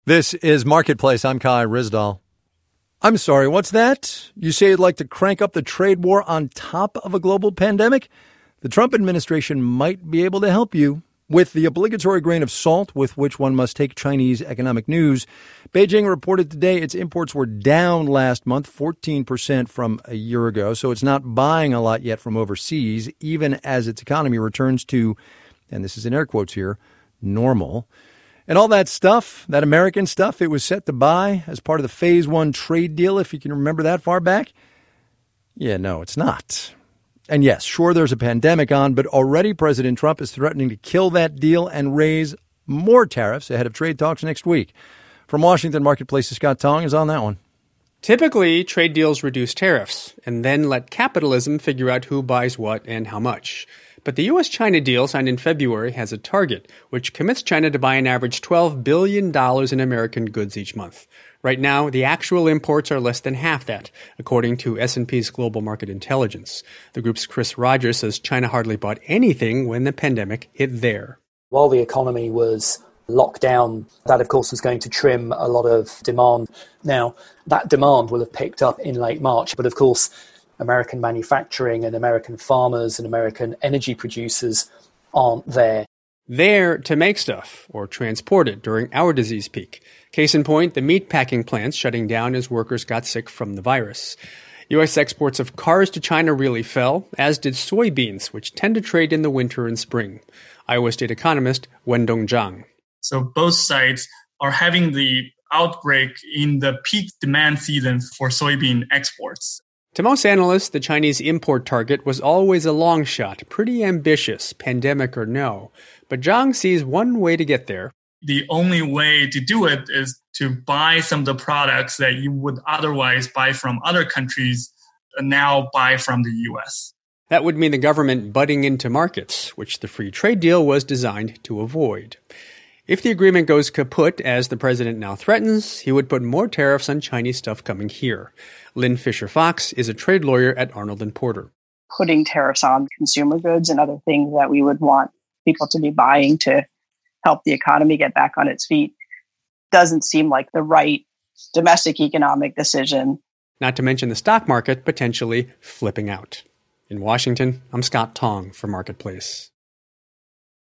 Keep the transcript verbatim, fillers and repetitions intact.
This is Marketplace. I'm Kai Ryssdal. I'm sorry, what's that? You say you'd like to crank up the trade war on top of a global pandemic? The Trump administration might be able to help you. With the obligatory grain of salt with which one must take Chinese economic news, Beijing reported today its imports were down last month, fourteen percent from a year ago. So it's not buying a lot yet from overseas, even as its economy returns to, and this is in air quotes here, normal. And all that stuff, that American stuff, it was set to buy as part of the phase one trade deal, if you can remember that far back. Yeah, no, it's not. And yes, sure, there's a pandemic on, but already President Trump is threatening to kill that deal and raise more tariffs ahead of trade talks next week. From Washington, Marketplace's Scott Tong is on that one. Typically, trade deals reduce tariffs and then let capitalism figure out who buys what and how much. But the U S China deal signed in February has a target, which commits China to buy an average twelve billion dollars in American goods each month. Right now, the actual imports are less than half that, according to S and P's Global Market Intelligence. The group's Chris Rogers says China hardly bought anything when the pandemic hit there. While the economy was locked down, that, of course, was going to trim a lot of demand. Now, that demand will have picked up in late March, but of course, American manufacturing and American farmers and American energy producers aren't there. There to make stuff or transport it during our disease peak. Case in point, the meat packing plants shutting down as workers got sick from the virus. U S exports of cars to China really fell, as did soybeans, which tend to trade in the winter and spring. Iowa State economist Wendong Zhang. So both sides are having the outbreak in the peak demand season for soybean exports. To most analysts, the Chinese import target was always a long shot, pretty ambitious, pandemic or no. But Zhang sees one way to get there. The only way to do it is to buy some of the products that you would otherwise buy from other countries and now buy from the U S. That would mean the government butting into markets, which the free trade deal was designed to avoid. If the agreement goes kaput, as the president now threatens, he would put more tariffs on Chinese stuff coming here. Lynn Fisher-Fox is a trade lawyer at Arnold and Porter. Putting tariffs on consumer goods and other things that we would want people to be buying to help the economy get back on its feet doesn't seem like the right domestic economic decision. Not to mention the stock market potentially flipping out. In Washington, I'm Scott Tong for Marketplace.